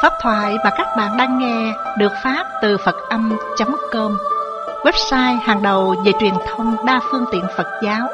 Pháp thoại mà các bạn đang nghe được phát từ Phật-âm.com, website hàng đầu về truyền thông đa phương tiện Phật giáo.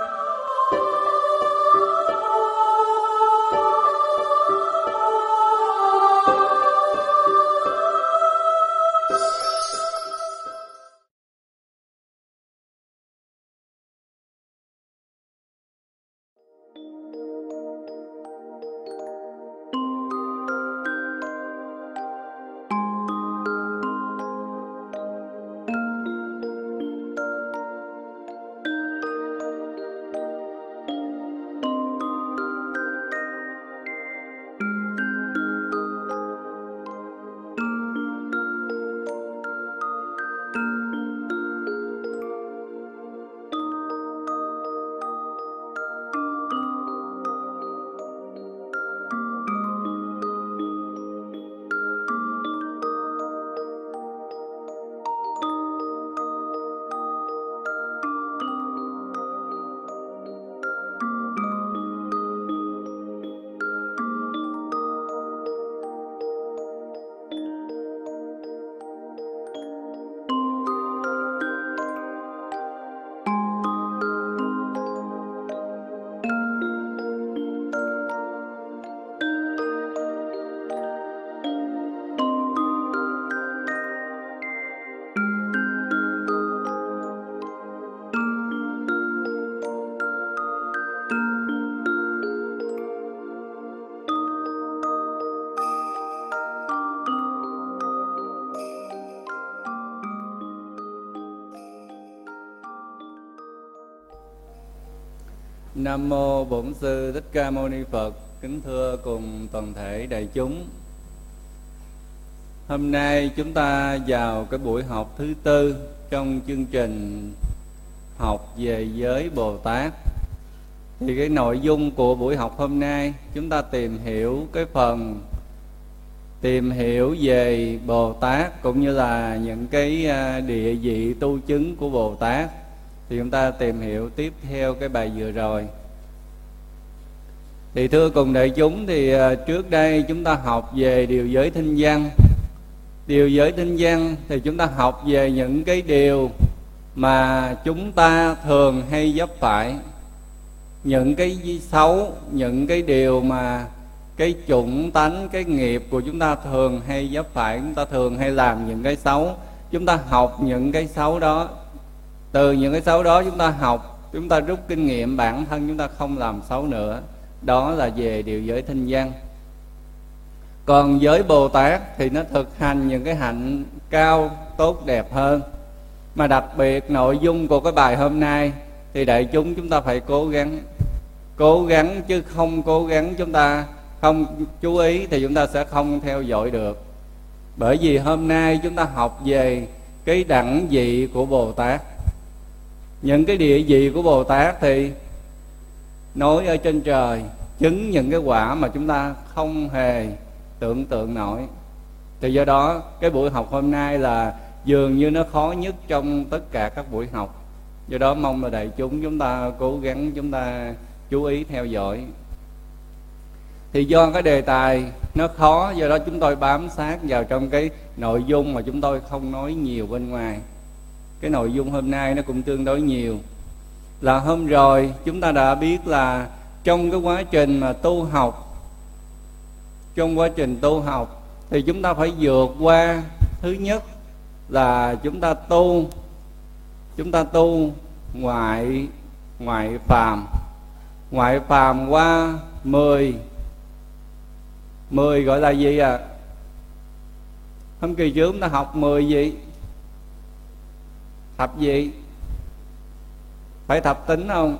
Nam mô Bổn Sư Thích Ca Mâu Ni Phật. Kính thưa cùng toàn thể đại chúng, hôm nay chúng ta vào cái buổi học thứ tư trong chương trình học về giới Bồ Tát. Thì cái nội dung của buổi học hôm nay chúng ta tìm hiểu cái phần tìm hiểu về Bồ Tát cũng như là những cái địa vị tu chứng của Bồ Tát. Thì chúng ta tìm hiểu tiếp theo cái bài vừa rồi. Thì thưa cùng đại chúng, thì trước đây chúng ta học về điều giới thinh văn. Điều giới thinh văn thì chúng ta học về những cái điều mà chúng ta thường hay vấp phải, những cái xấu, những cái điều mà cái chủng tánh, cái nghiệp của chúng ta thường hay vấp phải. Chúng ta thường hay làm những cái xấu, chúng ta học những cái xấu đó. Từ những cái xấu đó chúng ta học, chúng ta rút kinh nghiệm bản thân chúng ta không làm xấu nữa. Đó là về điều giới thinh văn. Còn giới Bồ Tát thì nó thực hành những cái hạnh cao, tốt đẹp hơn. Mà đặc biệt nội dung của cái bài hôm nay thì đại chúng ta phải cố gắng chứ không cố gắng chúng ta không chú ý thì chúng ta sẽ không theo dõi được. Bởi vì hôm nay chúng ta học về cái đẳng vị của Bồ Tát. Những cái địa vị của Bồ Tát thì nói ở trên trời, chứng những cái quả mà chúng ta không hề tưởng tượng nổi. Thì do đó cái buổi học hôm nay là dường như nó khó nhất trong tất cả các buổi học. Do đó mong là đại chúng ta cố gắng chúng ta chú ý theo dõi. Thì do cái đề tài nó khó, do đó chúng tôi bám sát vào trong cái nội dung mà chúng tôi không nói nhiều bên ngoài. Cái nội dung hôm nay nó cũng tương đối nhiều. Là hôm rồi chúng ta đã biết là trong cái quá trình mà tu học, trong quá trình tu học thì chúng ta phải vượt qua, thứ nhất là chúng ta tu ngoại phàm. Ngoại phàm qua 10 gọi là gì à? Hôm kỳ trước chúng ta học 10 gì? Thập gì? Phải thập tính không?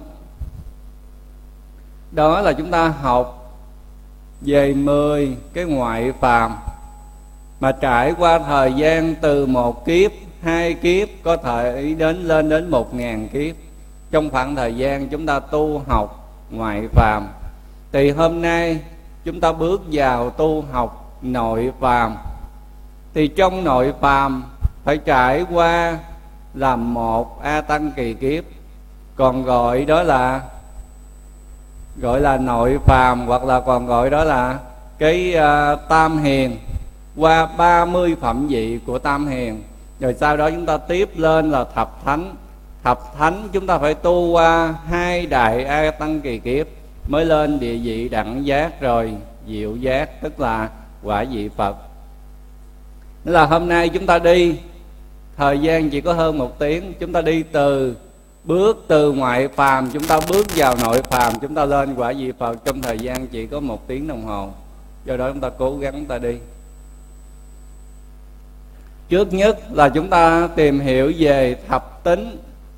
Đó là chúng ta học về 10 cái ngoại phàm mà trải qua thời gian từ 1 kiếp, 2 kiếp, có thể lên đến 1000 kiếp. Trong khoảng thời gian chúng ta tu học ngoại phàm. Thì hôm nay chúng ta bước vào tu học nội phàm. Thì trong nội phàm phải trải qua là 1 A Tăng kỳ kiếp, còn gọi là nội phàm, hoặc là còn gọi đó là cái tam hiền qua 30 phẩm vị của Tam Hiền. Rồi sau đó chúng ta tiếp lên là thập thánh. Thập thánh chúng ta phải tu qua 2 đại A Tăng kỳ kiếp mới lên địa vị đẳng giác rồi diệu giác, tức là quả vị Phật. Nên là hôm nay chúng ta đi thời gian chỉ có hơn 1 tiếng. Chúng ta đi bước từ ngoại phàm, chúng ta bước vào nội phàm, chúng ta lên quả vị Phật trong thời gian chỉ có 1 tiếng đồng hồ. Do đó chúng ta cố gắng chúng ta đi. Trước nhất là chúng ta tìm hiểu về thập tính.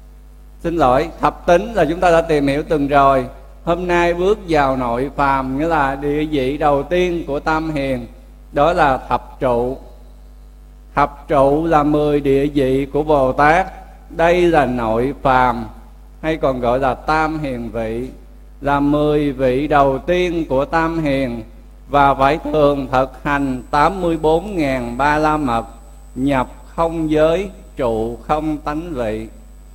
Thập tính là chúng ta đã tìm hiểu từng rồi. Hôm nay bước vào nội phàm, nghĩa là địa vị đầu tiên của Tam Hiền, đó là thập trụ. Thập trụ là 10 địa vị của Bồ Tát. Đây là nội phàm, hay còn gọi là Tam Hiền vị, là 10 vị đầu tiên của Tam Hiền. Và phải thường thực hành 84.000 ba la mật, nhập không giới, trụ không tánh vị.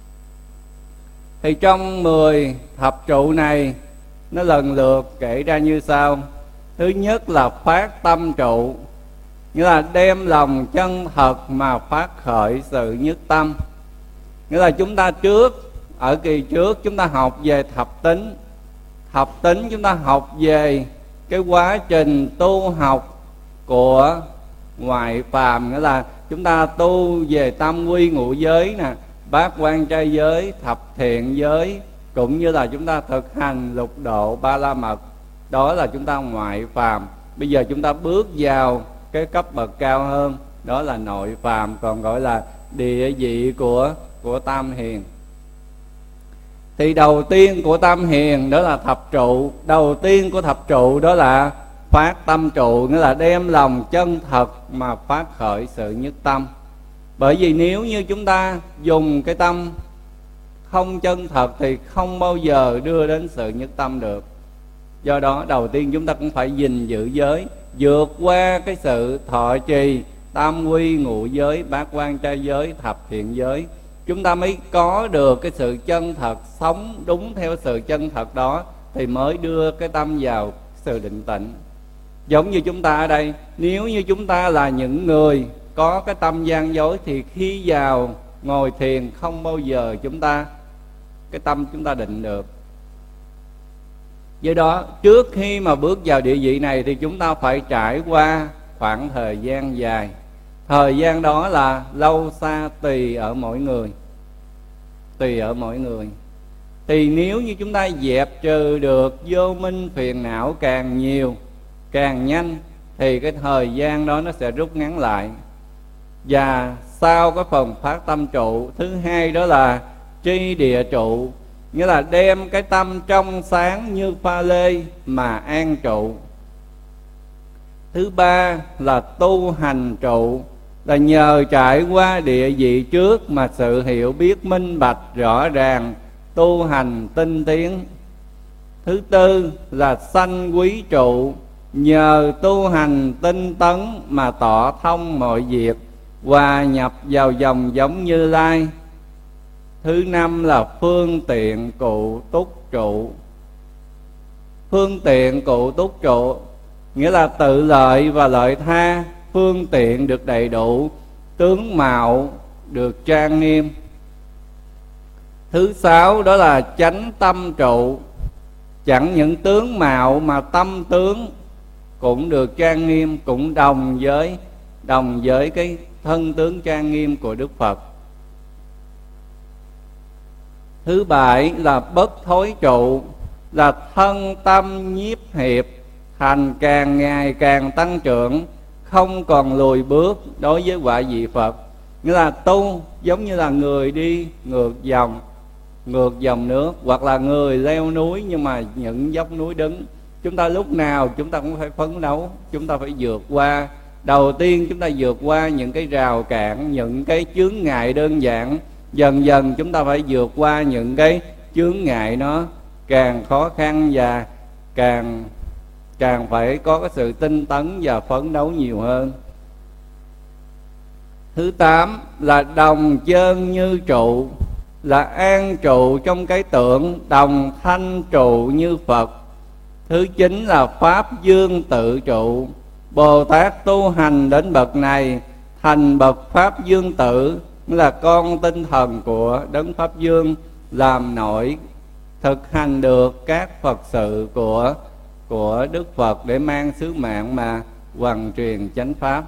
Thì trong 10 thập trụ này, nó lần lượt kể ra như sau. Thứ nhất là phát tâm trụ, nghĩa là đem lòng chân thật mà phát khởi sự nhất tâm. Nghĩa là chúng ta ở kỳ trước chúng ta học về thập tính. Thập tính chúng ta học về cái quá trình tu học của ngoại phàm, nghĩa là chúng ta tu về tam quy ngũ giới nè, bát quan trai giới, thập thiện giới, cũng như là chúng ta thực hành lục độ ba la mật. Đó là chúng ta ngoại phàm. Bây giờ chúng ta bước vào cái cấp bậc cao hơn, đó là nội phàm, còn gọi là địa vị của Tam Hiền. Thì đầu tiên của Tam Hiền đó là thập trụ. Đầu tiên của thập trụ đó là phát tâm trụ, nghĩa là đem lòng chân thật mà phát khởi sự nhất tâm. Bởi vì nếu như chúng ta dùng cái tâm không chân thật thì không bao giờ đưa đến sự nhất tâm được. Do đó đầu tiên chúng ta cũng phải gìn giữ giới, vượt qua cái sự thọ trì tam quy ngũ giới, bát quan trai giới, thập thiện giới, chúng ta mới có được cái sự chân thật, sống đúng theo sự chân thật đó thì mới đưa cái tâm vào sự định tĩnh. Giống như chúng ta ở đây, nếu như chúng ta là những người có cái tâm gian dối thì khi vào ngồi thiền không bao giờ cái tâm chúng ta định được. Do đó trước khi mà bước vào địa vị này thì chúng ta phải trải qua khoảng thời gian dài. Thời gian đó là lâu xa tùy ở mỗi người. Thì nếu như chúng ta dẹp trừ được vô minh phiền não càng nhiều, càng nhanh, thì cái thời gian đó nó sẽ rút ngắn lại. Và sau cái phần phát tâm trụ, thứ hai đó là tri địa trụ, nghĩa là đem cái tâm trong sáng như pha lê mà an trụ. Thứ ba là tu hành trụ, là nhờ trải qua địa vị trước mà sự hiểu biết minh bạch rõ ràng, tu hành tinh tiến. Thứ tư là sanh quý trụ, nhờ tu hành tinh tấn mà tỏ thông mọi việc, hòa nhập vào dòng giống Như Lai. Thứ năm là phương tiện cụ túc trụ. Phương tiện cụ túc trụ nghĩa là tự lợi và lợi tha, phương tiện được đầy đủ, tướng mạo được trang nghiêm. Thứ sáu đó là chánh tâm trụ, chẳng những tướng mạo mà tâm tướng cũng được trang nghiêm, cũng đồng với cái thân tướng trang nghiêm của Đức Phật. Thứ bảy là bất thối trụ, là thân tâm nhiếp hiệp, thành càng ngày càng tăng trưởng, không còn lùi bước đối với quả vị Phật. Nghĩa là tu giống như là người đi ngược dòng nước, hoặc là người leo núi nhưng mà những dốc núi đứng. Chúng ta lúc nào chúng ta cũng phải phấn đấu, chúng ta phải vượt qua. Đầu tiên chúng ta vượt qua những cái rào cản, những cái chướng ngại đơn giản. Dần dần chúng ta phải vượt qua những cái chướng ngại nó càng khó khăn, và càng phải có cái sự tinh tấn và phấn đấu nhiều hơn. Thứ tám là đồng chân như trụ, là an trụ trong cái tưởng, đồng thanh trụ như Phật. Thứ chín là pháp dương tự trụ, Bồ Tát tu hành đến bậc này thành bậc Pháp Dương Tử, là con tinh thần của Đấng Pháp Dương, làm nổi thực hành được các Phật sự của Đức Phật để mang sứ mạng mà hoằng truyền chánh pháp.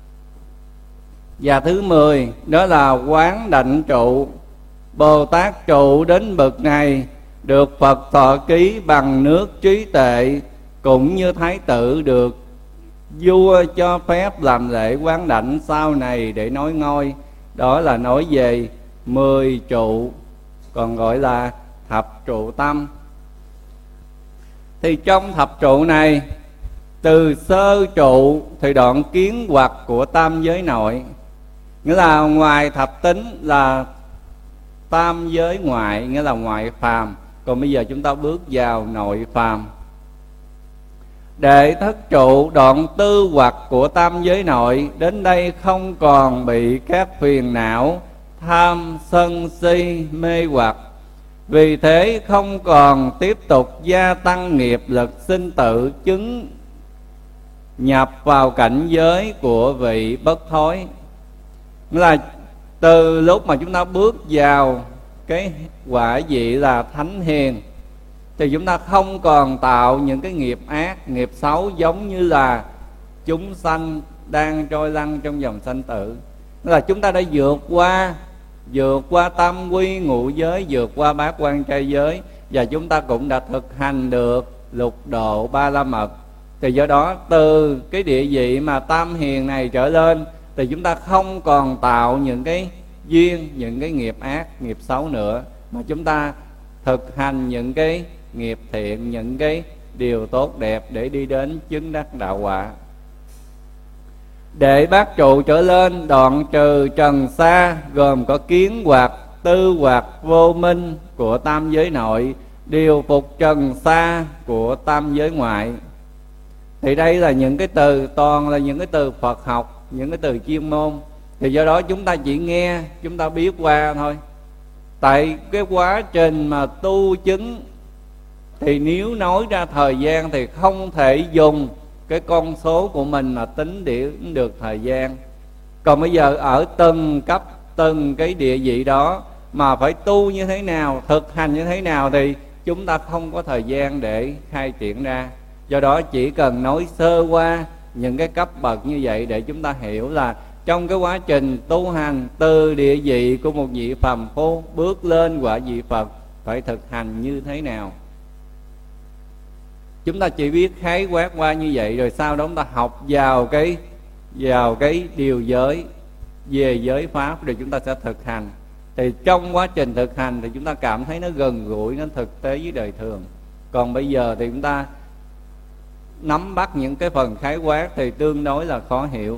Và thứ 10 đó là quán đảnh trụ. Bồ Tát trụ đến bậc này được Phật thọ ký bằng nước trí tuệ, cũng như Thái tử được vua cho phép làm lễ quán đảnh sau này để nối ngôi. Đó là nói về 10 trụ, còn gọi là thập trụ tâm. Thì trong thập trụ này, từ sơ trụ thì đoạn kiến hoặc của tam giới nội, nghĩa là ngoài thập tính là tam giới ngoại, nghĩa là ngoại phàm. Còn bây giờ chúng ta bước vào nội phàm. Đệ thất trụ đoạn tư hoặc của tam giới nội, đến đây không còn bị các phiền não tham sân si mê hoặc, vì thế không còn tiếp tục gia tăng nghiệp lực sinh tử, chứng nhập vào cảnh giới của vị bất thối. Nghĩa là từ lúc mà chúng ta bước vào cái quả vị là thánh hiền thì chúng ta không còn tạo những cái nghiệp ác, nghiệp xấu giống như là chúng sanh đang trôi lăn trong dòng sanh tử. Tức là chúng ta đã vượt qua tam quy ngũ giới, vượt qua bát quan trai giới, và chúng ta cũng đã thực hành được lục độ ba la mật. Thì do đó từ cái địa vị mà tam hiền này trở lên thì chúng ta không còn tạo những cái duyên, những cái nghiệp ác, nghiệp xấu nữa, mà chúng ta thực hành những cái nghiệp thiện, những cái điều tốt đẹp để đi đến chứng đắc đạo quả. Đệ bát trụ trở lên đoạn trừ trần sa, gồm có kiến hoặc, tư hoặc, vô minh của tam giới nội, điều phục trần sa của tam giới ngoại. Thì đây là những cái từ, toàn là những cái từ Phật học, những cái từ chuyên môn. Thì do đó chúng ta chỉ nghe, chúng ta biết qua thôi. Tại cái quá trình mà tu chứng thì nếu nói ra thời gian thì không thể dùng cái con số của mình mà tính điểm được thời gian. Còn bây giờ ở từng cấp, từng cái địa vị đó mà phải tu như thế nào, thực hành như thế nào thì chúng ta không có thời gian để khai triển ra. Do đó chỉ cần nói sơ qua những cái cấp bậc như vậy để chúng ta hiểu là trong cái quá trình tu hành từ địa vị của một vị phàm phu bước lên quả vị Phật phải thực hành như thế nào. Chúng ta chỉ biết khái quát qua như vậy, rồi sau đó chúng ta học vào cái điều giới, về giới pháp, rồi chúng ta sẽ thực hành. Thì trong quá trình thực hành thì chúng ta cảm thấy nó gần gũi, nó thực tế với đời thường. Còn bây giờ thì chúng ta nắm bắt những cái phần khái quát thì tương đối là khó hiểu.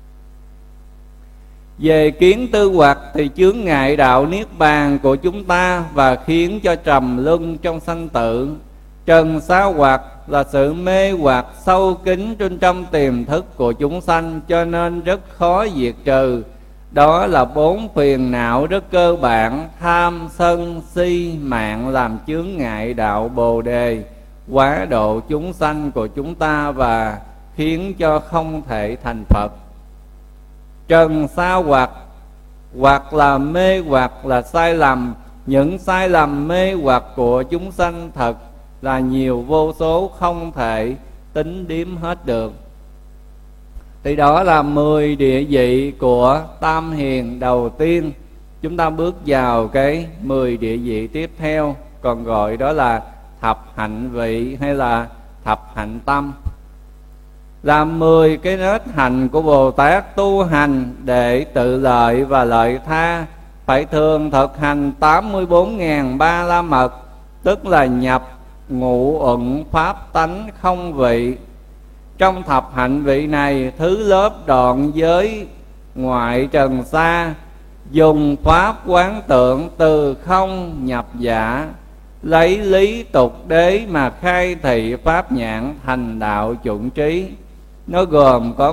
Về kiến tư hoặc thì chướng ngại đạo niết bàn của chúng ta và khiến cho trầm luân trong sanh tử. Trần sa hoặc là sự mê hoặc sâu kín trên trong tiềm thức của chúng sanh, cho nên rất khó diệt trừ. Đó là 4 phiền não rất cơ bản: tham, sân, si, mạng làm chướng ngại đạo Bồ Đề, quá độ chúng sanh của chúng ta và khiến cho không thể thành Phật. Trần sa hoặc là mê hoặc là sai lầm. Những sai lầm mê hoặc của chúng sanh thật là nhiều vô số, không thể tính đếm hết được. Thì đó là 10 địa vị của tam hiền đầu tiên. Chúng ta bước vào cái 10 địa vị tiếp theo, còn gọi đó là thập hạnh vị hay là thập hạnh tâm. Là 10 cái nết hành của Bồ Tát tu hành để tự lợi và lợi tha, phải thường thực hành 84.000 ba la mật, tức là nhập ngũ uẩn pháp tánh không vị. Trong thập hạnh vị này, thứ lớp đoạn giới ngoại trần sa, dùng pháp quán tượng từ không nhập giả, lấy lý tục đế mà khai thị pháp nhãn thành đạo chuẩn trí. Nó gồm có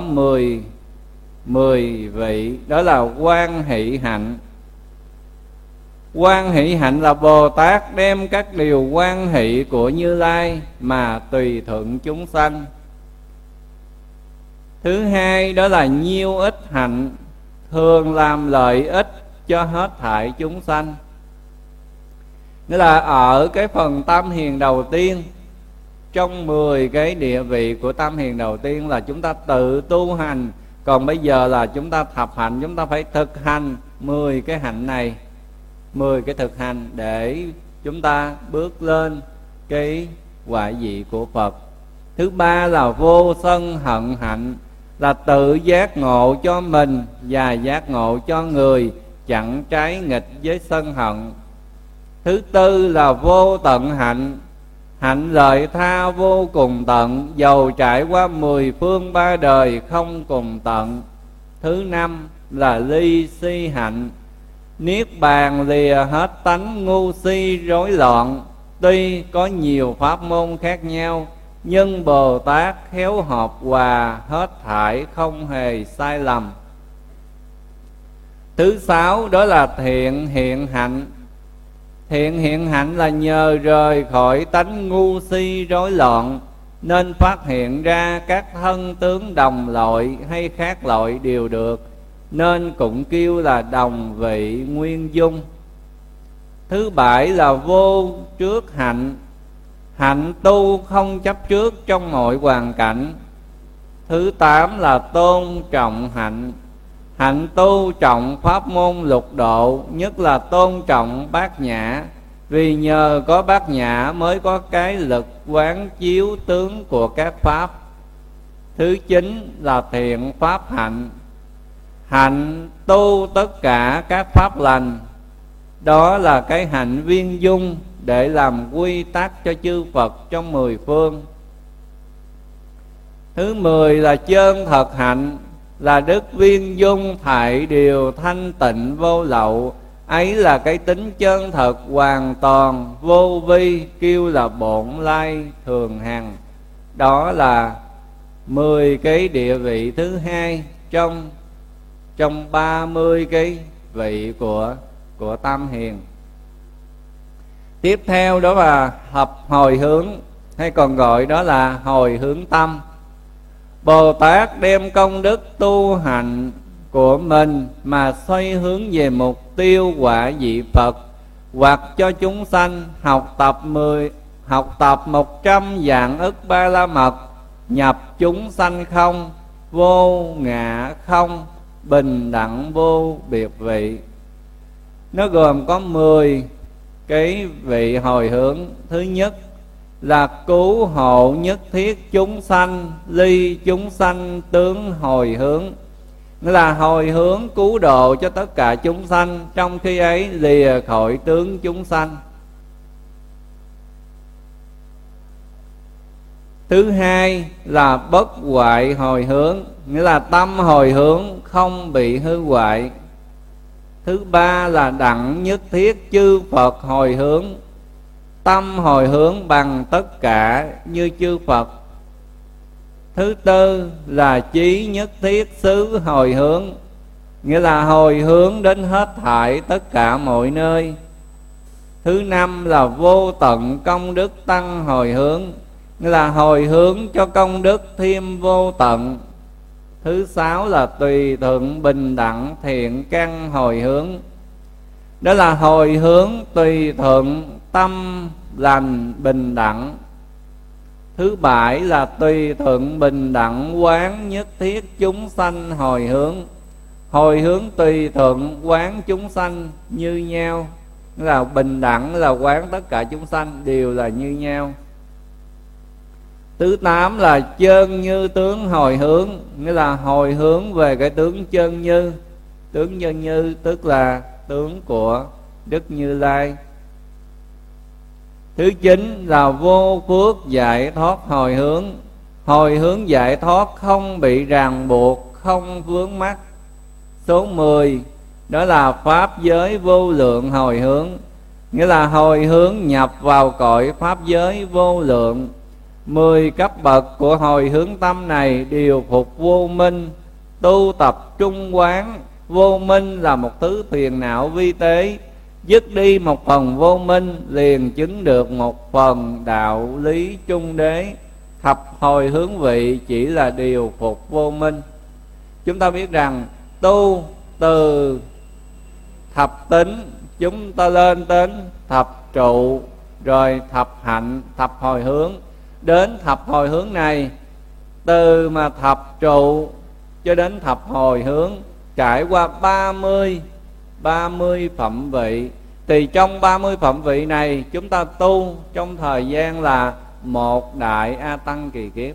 10 vị, đó là quan hỷ hạnh. Quan hỷ hạnh là Bồ Tát đem các điều quan hỷ của Như Lai mà tùy thuận chúng sanh. Thứ hai đó là nhiêu ích hạnh, thường làm lợi ích cho hết thảy chúng sanh. Nghĩa là ở cái phần tam hiền đầu tiên, trong 10 cái địa vị của tam hiền đầu tiên là chúng ta tự tu hành. Còn bây giờ là chúng ta thập hạnh, chúng ta phải thực hành 10 cái hạnh này, 10 cái thực hành để chúng ta bước lên cái quả vị của Phật. Thứ ba là vô sân hận hạnh, là tự giác ngộ cho mình và giác ngộ cho người, chặn trái nghịch với sân hận. Thứ tư là vô tận hạnh, hạnh lợi tha vô cùng tận, dầu trải qua 10 phương 3 đời không cùng tận. Thứ năm là ly si hạnh, niết bàn lìa hết tánh ngu si rối loạn. Tuy có nhiều pháp môn khác nhau, nhưng Bồ Tát khéo hợp hòa, hết thảy không hề sai lầm. Thứ sáu đó là thiện hiện hạnh. Thiện hiện hạnh là nhờ rời khỏi tánh ngu si rối loạn, nên phát hiện ra các thân tướng đồng loại hay khác loại đều được, nên cũng kêu là đồng vị nguyên dung. Thứ bảy là vô trước hạnh, hạnh tu không chấp trước trong mọi hoàn cảnh. Thứ tám là tôn trọng hạnh, hạnh tu trọng pháp môn lục độ, nhất là tôn trọng bát nhã, vì nhờ có bát nhã mới có cái lực quán chiếu tướng của các pháp. Thứ chín là thiện pháp hạnh, hạnh tu tất cả các pháp lành, đó là cái hạnh viên dung để làm quy tắc cho chư Phật trong 10 phương. Thứ 10 là chân thật hạnh, là đức viên dung thảy điều thanh tịnh vô lậu, ấy là cái tính chân thật hoàn toàn vô vi, kêu là bổn lai thường hằng. Đó là 10 cái địa vị thứ hai trong 30 cái vị của tam hiền. Tiếp theo đó là hợp hồi hướng, hay còn gọi đó là hồi hướng tâm. Bồ Tát đem công đức tu hành của mình mà xoay hướng về mục tiêu quả vị Phật, hoặc cho chúng sanh học tập 100 dạng ức ba la mật, nhập chúng sanh không, vô ngã không, bình đẳng vô biệt vị. Nó gồm có 10 cái vị hồi hướng. Thứ nhất là cứu hộ nhất thiết chúng sanh, ly chúng sanh tướng hồi hướng, nghĩa là hồi hướng cứu độ cho tất cả chúng sanh, trong khi ấy lìa khỏi tướng chúng sanh. Thứ hai là bất hoại hồi hướng, nghĩa là tâm hồi hướng không bị hư hoại. Thứ ba là đặng nhất thiết chư Phật hồi hướng, tâm hồi hướng bằng tất cả như chư Phật. Thứ tư là chí nhất thiết xứ hồi hướng, nghĩa là hồi hướng đến hết thảy tất cả mọi nơi. Thứ năm là vô tận công đức tăng hồi hướng, nghĩa là hồi hướng cho công đức thêm vô tận. Thứ sáu là tùy thuận bình đẳng thiện căn hồi hướng, đó là hồi hướng tùy thuận tâm lành bình đẳng. Thứ bảy là tùy thuận bình đẳng quán nhất thiết chúng sanh hồi hướng tùy thuận quán chúng sanh như nhau, là bình đẳng là quán tất cả chúng sanh đều là như nhau. Thứ tám là chân như tướng hồi hướng, nghĩa là hồi hướng về cái tướng chân như. Tướng chân như tức là tướng của Đức Như Lai. Thứ chín là vô phước giải thoát hồi hướng giải thoát không bị ràng buộc, không vướng mắc. Số 10 đó là pháp giới vô lượng hồi hướng, nghĩa là hồi hướng nhập vào cõi pháp giới vô lượng. 10 cấp bậc của hồi hướng tâm này đều phục vô minh, tu tập trung quán. Vô minh là một thứ phiền não vi tế, dứt đi một phần vô minh liền chứng được một phần đạo lý trung đế. thập hồi hướng vị chỉ là điều phục vô minh. Chúng ta biết rằng tu từ thập tính chúng ta lên đến thập trụ, rồi thập hạnh, thập hồi hướng. Đến thập hồi hướng này, từ mà thập trụ cho đến thập hồi hướng, trải qua 30 phẩm vị. Thì trong 30 phẩm vị này, chúng ta tu trong thời gian là một đại A Tăng kỳ kiếp.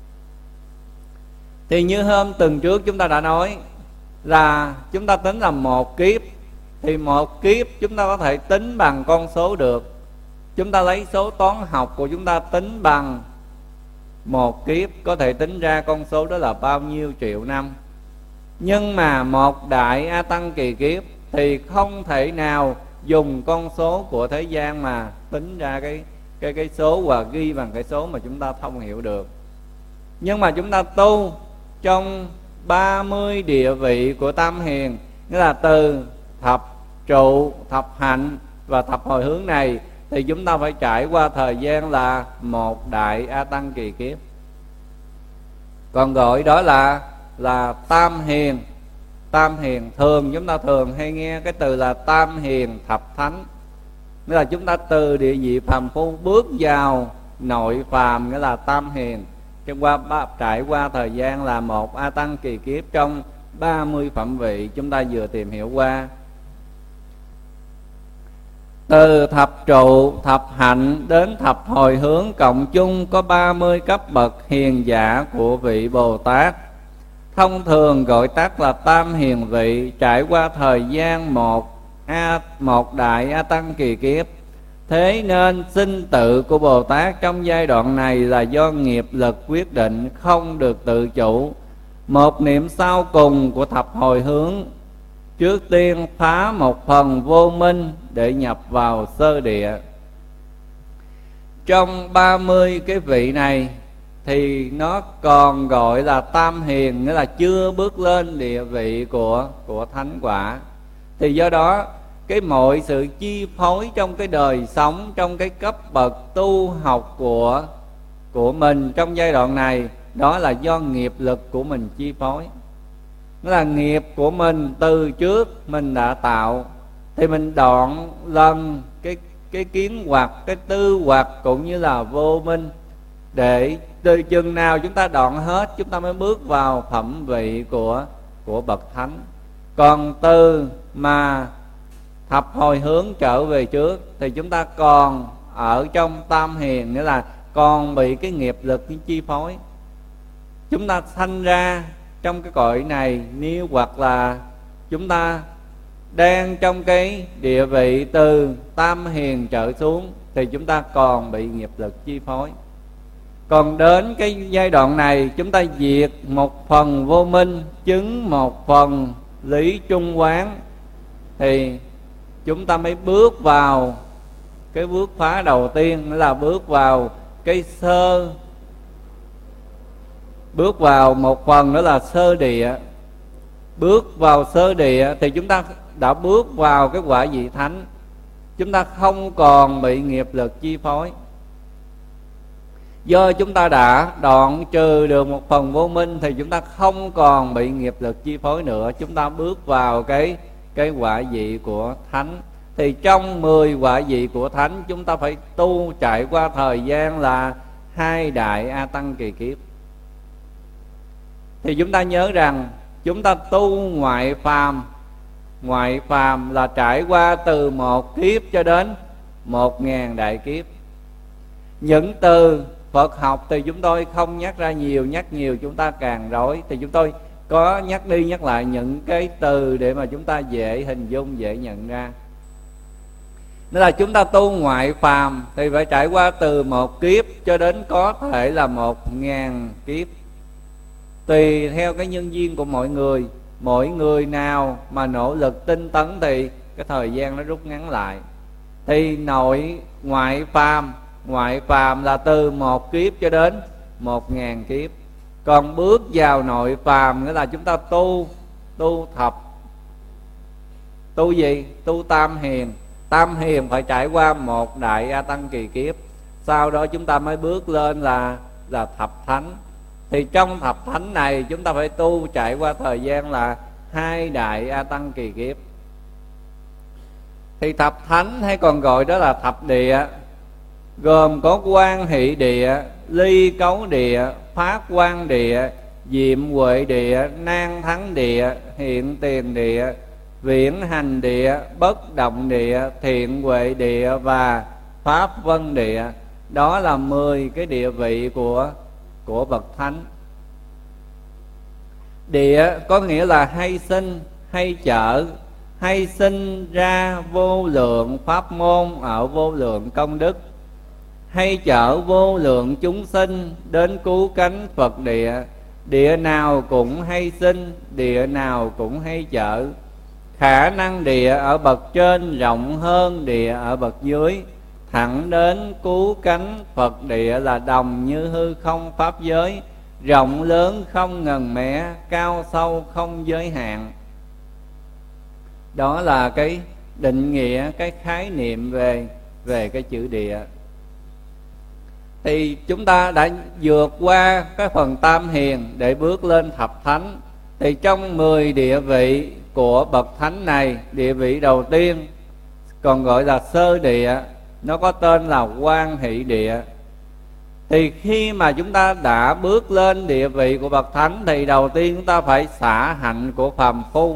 Thì như hôm tuần trước chúng ta đã nói là chúng ta tính là một kiếp. Thì một kiếp chúng ta có thể tính bằng con số được. Chúng ta lấy số toán học của chúng ta tính bằng một kiếp, có thể tính ra con số đó là bao nhiêu triệu năm. Nhưng mà một đại A Tăng kỳ kiếp thì không thể nào dùng con số của thế gian mà tính ra cái số và ghi bằng cái số mà chúng ta thông hiểu được. Nhưng mà chúng ta tu trong 30 địa vị của Tam Hiền, nghĩa là từ thập trụ, thập hạnh và thập hồi hướng này, thì chúng ta phải trải qua thời gian là một đại A Tăng kỳ kiếp. Còn gọi đó là Tam Hiền. Tam Hiền, thường chúng ta thường hay nghe cái từ là Tam Hiền thập thánh, nghĩa là chúng ta từ địa vị phàm phu bước vào nội phàm, nghĩa là Tam Hiền, trải qua thời gian là một A Tăng kỳ kiếp trong 30 phẩm vị chúng ta vừa tìm hiểu qua. Từ thập trụ, thập hạnh đến thập hồi hướng, cộng chung có 30 cấp bậc hiền giả của vị Bồ Tát. Thông thường gọi tắt là Tam Hiền vị, trải qua thời gian một đại A Tăng kỳ kiếp. Thế nên sinh tự của Bồ Tát trong giai đoạn này là do nghiệp lực quyết định, không được tự chủ. Một niệm sau cùng của thập hồi hướng, trước tiên phá một phần vô minh để nhập vào sơ địa. Trong 30 cái vị này thì nó còn gọi là Tam Hiền, nghĩa là chưa bước lên địa vị của thánh quả. Thì do đó cái mọi sự chi phối trong cái đời sống, trong cái cấp bậc tu học của mình trong giai đoạn này, đó là do nghiệp lực của mình chi phối. Nó là nghiệp của mình từ trước mình đã tạo, thì mình đoạn lần cái kiến hoặc, cái tư hoặc cũng như là vô minh, để từ chừng nào chúng ta đoạn hết, chúng ta mới bước vào phẩm vị của bậc thánh. Còn từ mà thập hồi hướng trở về trước thì chúng ta còn ở trong Tam Hiền, nghĩa là còn bị cái nghiệp lực chi phối. Chúng ta sanh ra trong cái cõi này, nếu hoặc là chúng ta đang trong cái địa vị từ Tam Hiền trở xuống, thì chúng ta còn bị nghiệp lực chi phối. Còn đến cái giai đoạn này, chúng ta diệt một phần vô minh, chứng một phần lý trung quán, thì chúng ta mới bước vào cái bước phá đầu tiên, là bước vào cái bước vào một phần đó là sơ địa. Bước vào sơ địa thì chúng ta đã bước vào cái quả vị thánh. Chúng ta không còn bị nghiệp lực chi phối. Do chúng ta đã đoạn trừ được một phần vô minh, thì chúng ta không còn bị nghiệp lực chi phối nữa. Chúng ta bước vào cái quả vị của thánh. Thì trong 10 quả vị của thánh, chúng ta phải tu trải qua thời gian là 2 đại A Tăng kỳ kiếp. Thì chúng ta nhớ rằng chúng ta tu ngoại phàm. Ngoại phàm là trải qua từ 1 kiếp cho đến 1000 đại kiếp. Những từ Phật học thì chúng tôi không nhắc ra nhiều, nhắc nhiều chúng ta càng rối. Thì chúng tôi có nhắc đi nhắc lại những cái từ để mà chúng ta dễ hình dung, dễ nhận ra. Nên là chúng ta tu ngoại phàm thì phải trải qua từ 1 kiếp cho đến có thể là 1000 kiếp. Tùy theo cái nhân duyên của mọi người. Mỗi người nào mà nỗ lực tinh tấn thì cái thời gian nó rút ngắn lại. Thì ngoại phàm là từ 1 kiếp cho đến 1000 kiếp. Còn bước vào nội phàm nghĩa là chúng ta tu thập. Tu gì? Tu Tam Hiền. Tam Hiền phải trải qua 1 đại A Tăng kỳ kiếp. Sau đó chúng ta mới bước lên là thập thánh. Thì trong thập thánh này chúng ta phải tu trải qua thời gian là 2 đại A Tăng kỳ kiếp. Thì thập thánh hay còn gọi đó là thập địa, gồm có Quan Hỷ Địa, Ly Cấu Địa, Phát Quan Địa, Diệm Huệ Địa, Nan Thắng Địa, Hiện Tiền Địa, Viễn Hành Địa, Bất Động Địa, Thiện Huệ Địa và Pháp Vân Địa. Đó là 10 cái địa vị của bậc thánh. Địa có nghĩa là hay sinh, hay chở, hay sinh ra vô lượng pháp môn ở vô lượng công đức, hay chở vô lượng chúng sinh đến cứu cánh Phật địa. Địa nào cũng hay sinh, địa nào cũng hay chở. Khả năng địa ở bậc trên rộng hơn địa ở bậc dưới, thẳng đến cứu cánh Phật địa là đồng như hư không pháp giới, rộng lớn không ngần mé, cao sâu không giới hạn. Đó là cái định nghĩa, cái khái niệm về cái chữ địa. Thì chúng ta đã vượt qua cái phần tam hiền để bước lên thập thánh. Thì trong 10 địa vị của bậc thánh này, địa vị đầu tiên còn gọi là sơ địa, nó có tên là Quan Hỷ Địa. Thì khi mà chúng ta đã bước lên địa vị của bậc thánh thì đầu tiên chúng ta phải xả hạnh của phàm phu.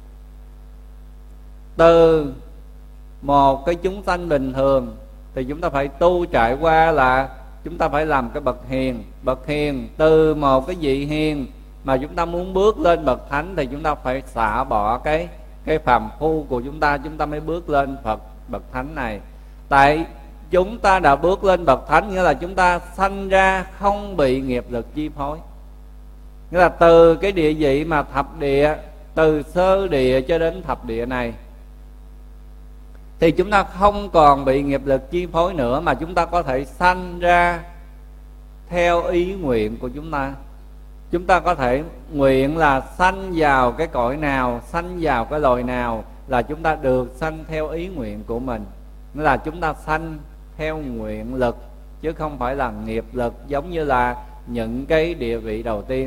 Từ một cái chúng sanh bình thường thì chúng ta phải tu trải qua là chúng ta phải làm cái bậc hiền. Bậc hiền, từ một cái vị hiền mà chúng ta muốn bước lên bậc thánh thì chúng ta phải xả bỏ cái phàm phu của chúng ta mới bước lên bậc thánh này. Tại chúng ta đã bước lên bậc thánh nghĩa là chúng ta sanh ra không bị nghiệp lực chi phối. Nghĩa là từ cái địa vị mà thập địa, từ sơ địa cho đến thập địa này thì chúng ta không còn bị nghiệp lực chi phối nữa, mà chúng ta có thể sanh ra theo ý nguyện của chúng ta. Chúng ta có thể nguyện là sanh vào cái cõi nào, sanh vào cái loài nào là chúng ta được sanh theo ý nguyện của mình. Nghĩa là chúng ta sanh theo nguyện lực chứ không phải là nghiệp lực giống như là những cái địa vị đầu tiên.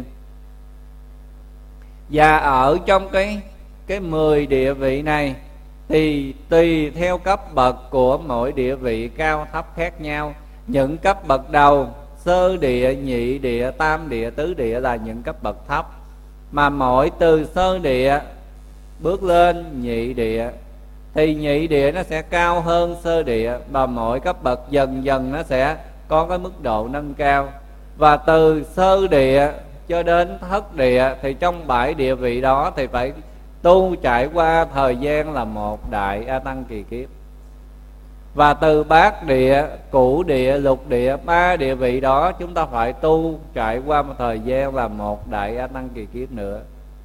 Và ở trong cái 10 địa vị này thì tùy theo cấp bậc của mỗi địa vị cao thấp khác nhau. Những cấp bậc đầu, sơ địa, nhị địa, tam địa, tứ địa là những cấp bậc thấp. Mà mỗi từ sơ địa bước lên nhị địa thì nhị địa nó sẽ cao hơn sơ địa, và mỗi cấp bậc dần dần nó sẽ có cái mức độ nâng cao. Và từ sơ địa cho đến thất địa thì trong 7 địa vị đó thì phải tu trải qua thời gian là 1 đại A Tăng kỳ kiếp. Và từ bát địa, cửu địa, lục địa, 3 địa vị đó chúng ta phải tu trải qua một thời gian là 1 đại A Tăng kỳ kiếp nữa.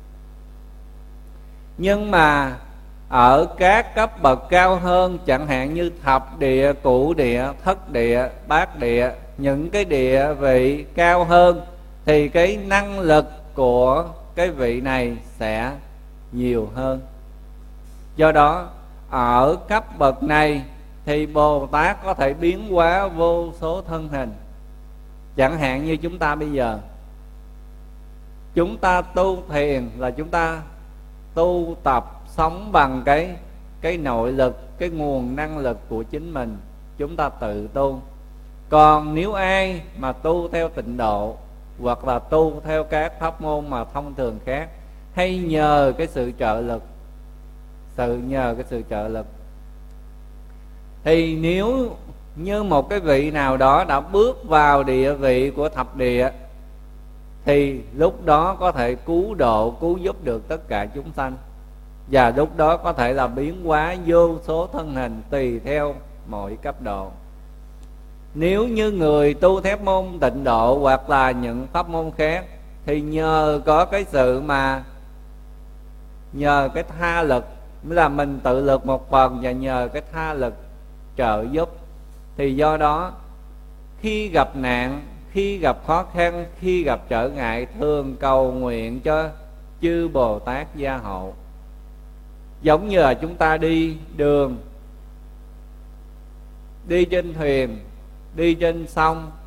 Nhưng mà ở các cấp bậc cao hơn, chẳng hạn như thập địa, cửu địa, thất địa, bát địa, những cái địa vị cao hơn thì cái năng lực của cái vị này sẽ nhiều hơn. Do đó ở cấp bậc này thì Bồ Tát có thể biến hóa vô số thân hình. Chẳng hạn như chúng ta bây giờ, chúng ta tu thiền là chúng ta tu tập sống bằng cái nội lực, cái nguồn năng lực của chính mình, chúng ta tự tu. Còn nếu ai mà tu theo tịnh độ hoặc là tu theo các pháp môn mà thông thường khác, hay nhờ cái sự trợ lực, nhờ cái sự trợ lực, thì nếu như một cái vị nào đó đã bước vào địa vị của thập địa thì lúc đó có thể cứu độ, cứu giúp được tất cả chúng sanh. Và lúc đó có thể là biến hóa vô số thân hình tùy theo mỗi cấp độ. Nếu như người tu theo môn tịnh độ hoặc là những pháp môn khác thì nhờ có cái sự mà nhờ cái tha lực, nghĩa là mình tự lực một phần và nhờ cái tha lực trợ giúp, thì do đó khi gặp nạn, khi gặp khó khăn, khi gặp trở ngại thường cầu nguyện cho chư Bồ Tát gia hộ. Giống như là chúng ta đi đường, đi trên thuyền, đi trên sông,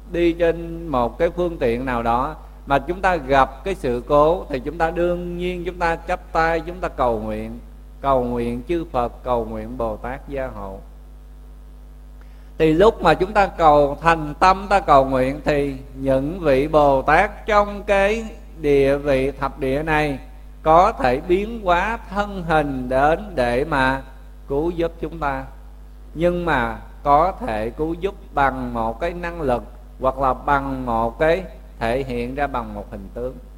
đi trên một cái phương tiện nào đó mà chúng ta gặp cái sự cố, thì chúng ta đương nhiên chúng ta chắp tay, chúng ta cầu nguyện chư Phật, cầu nguyện Bồ Tát gia hộ. Thì lúc mà chúng ta cầu thành tâm, ta cầu nguyện, thì những vị Bồ Tát trong cái địa vị thập địa này có thể biến hóa thân hình đến để mà cứu giúp chúng ta. Nhưng mà có thể cứu giúp bằng một cái năng lực, hoặc là bằng một cái thể hiện ra bằng một hình tướng.